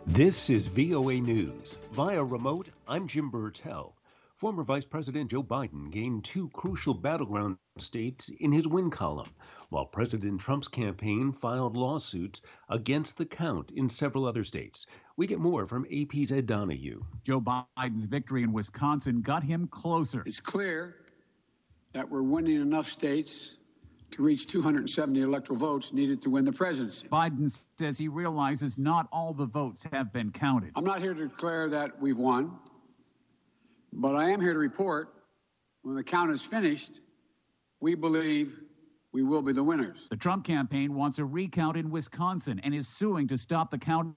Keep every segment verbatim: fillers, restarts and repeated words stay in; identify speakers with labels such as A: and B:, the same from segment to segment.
A: This is V O A News. Via remote, I'm Jim Burtell. Former Vice President Joe Biden gained two crucial battleground states in his win column, while President Trump's campaign filed lawsuits against the count in several other states. We get more from A P's Ed Donahue.
B: Joe Biden's victory in Wisconsin got him closer.
C: It's clear that we're winning enough states to reach two hundred seventy electoral votes needed to win the presidency.
B: Biden says he realizes not all the votes have been counted.
C: I'm not here to declare that we've won, but I am here to report when the count is finished, we believe we will be the winners.
B: The Trump campaign wants a recount in Wisconsin and is suing to stop the count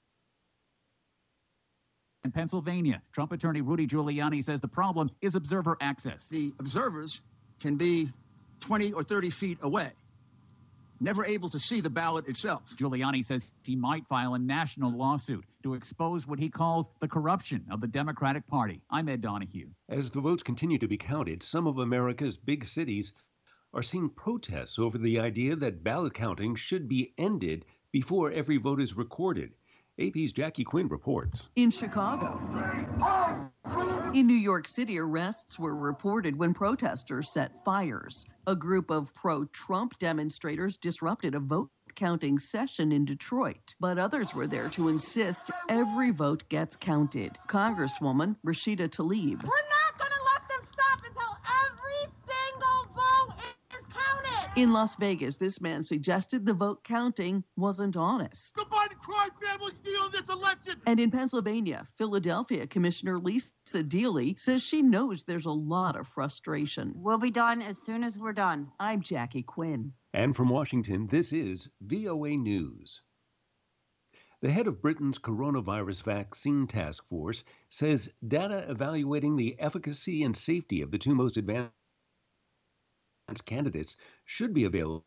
B: in Pennsylvania. Trump attorney Rudy Giuliani says the problem is observer access.
D: The observers can be twenty or thirty feet away, never able to see the ballot itself.
B: Giuliani says he might file a national lawsuit to expose what he calls the corruption of the Democratic Party. I'm Ed Donahue.
A: As the votes continue to be counted, some of America's big cities are seeing protests over the idea that ballot counting should be ended before every vote is recorded. A P's Jackie Quinn reports.
E: In Chicago. In New York City, arrests were reported when protesters set fires. A group of pro-Trump demonstrators disrupted a vote counting session in Detroit, but others were there to insist every vote gets counted. Congresswoman Rashida Tlaib.
F: We're not going to let them stop until every single vote is counted.
E: In Las Vegas, this man suggested the vote counting wasn't honest.
F: The Biden crime family stealing this election.
E: And in Pennsylvania, Philadelphia Commissioner Lisa Dealey says she knows there's a lot of frustration.
G: We'll be done as soon as we're done.
E: I'm Jackie Quinn.
A: And from Washington, this is V O A News. The head of Britain's coronavirus vaccine task force says data evaluating the efficacy and safety of the two most advanced candidates should be available.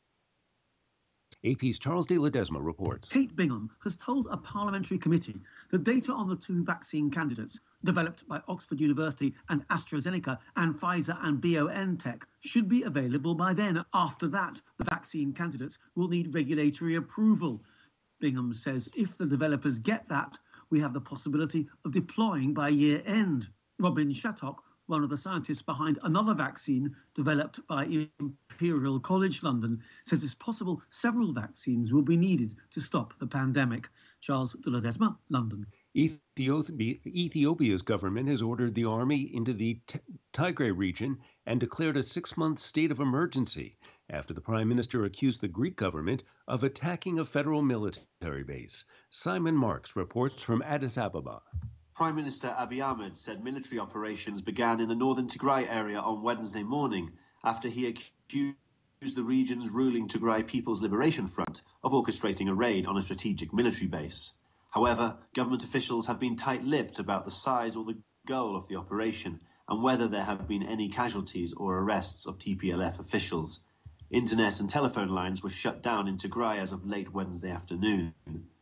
A: A P's Charles de Ledesma reports.
H: Kate Bingham has told a parliamentary committee that data on the two vaccine candidates developed by Oxford University and AstraZeneca and Pfizer and BioNTech should be available by then. After that, the vaccine candidates will need regulatory approval. Bingham says if the developers get that, we have the possibility of deploying by year end. Robin Shattock, one of the scientists behind another vaccine developed by Imperial College London, says it's possible several vaccines will be needed to stop the pandemic. Charles de Ledesma, London.
A: Ethiopia, Ethiopia's government has ordered the army into the T- Tigray region and declared a six-month state of emergency after the prime minister accused the Greek government of attacking a federal military base. Simon Marks reports from Addis Ababa.
I: Prime Minister Abiy Ahmed said military operations began in the northern Tigray area on Wednesday morning after he accused the region's ruling Tigray People's Liberation Front of orchestrating a raid on a strategic military base. However, government officials have been tight-lipped about the size or the goal of the operation and whether there have been any casualties or arrests of T P L F officials. Internet and telephone lines were shut down in Tigray as of late Wednesday afternoon.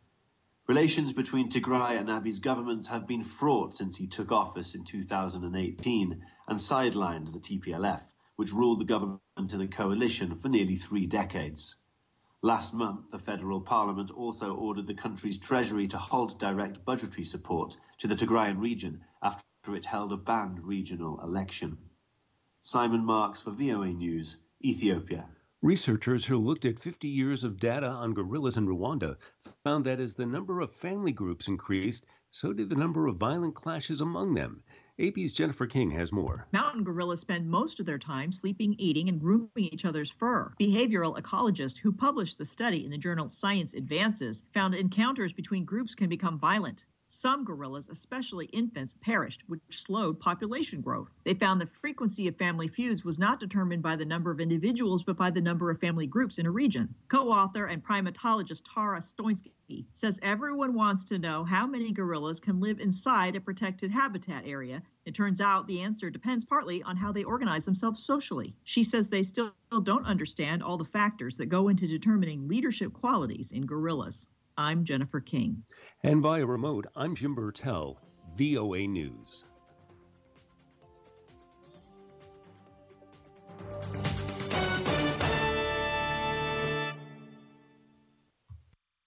I: Relations between Tigray and Abiy's government have been fraught since he took office in two thousand eighteen and sidelined the T P L F, which ruled the government in a coalition for nearly three decades. Last month, the federal parliament also ordered the country's treasury to halt direct budgetary support to the Tigrayan region after it held a banned regional election. Simon Marks for V O A News, Ethiopia.
A: Researchers who looked at fifty years of data on gorillas in Rwanda found that as the number of family groups increased, so did the number of violent clashes among them. A P's Jennifer King has more.
J: Mountain gorillas spend most of their time sleeping, eating, and grooming each other's fur. Behavioral ecologists who published the study in the journal Science Advances found encounters between groups can become violent. Some gorillas, especially infants, perished, which slowed population growth. They found the frequency of family feuds was not determined by the number of individuals, but by the number of family groups in a region. Co-author and primatologist Tara Stoinski says everyone wants to know how many gorillas can live inside a protected habitat area. It turns out the answer depends partly on how they organize themselves socially. She says they still don't understand all the factors that go into determining leadership qualities in gorillas. I'm Jennifer King.
A: And via remote, I'm Jim Burtell, V O A News.